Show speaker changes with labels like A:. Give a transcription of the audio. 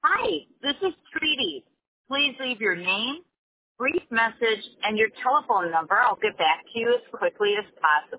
A: Hi, this is Treaty. Please leave your name, brief message, and your telephone number. I'll get back to you as quickly as possible.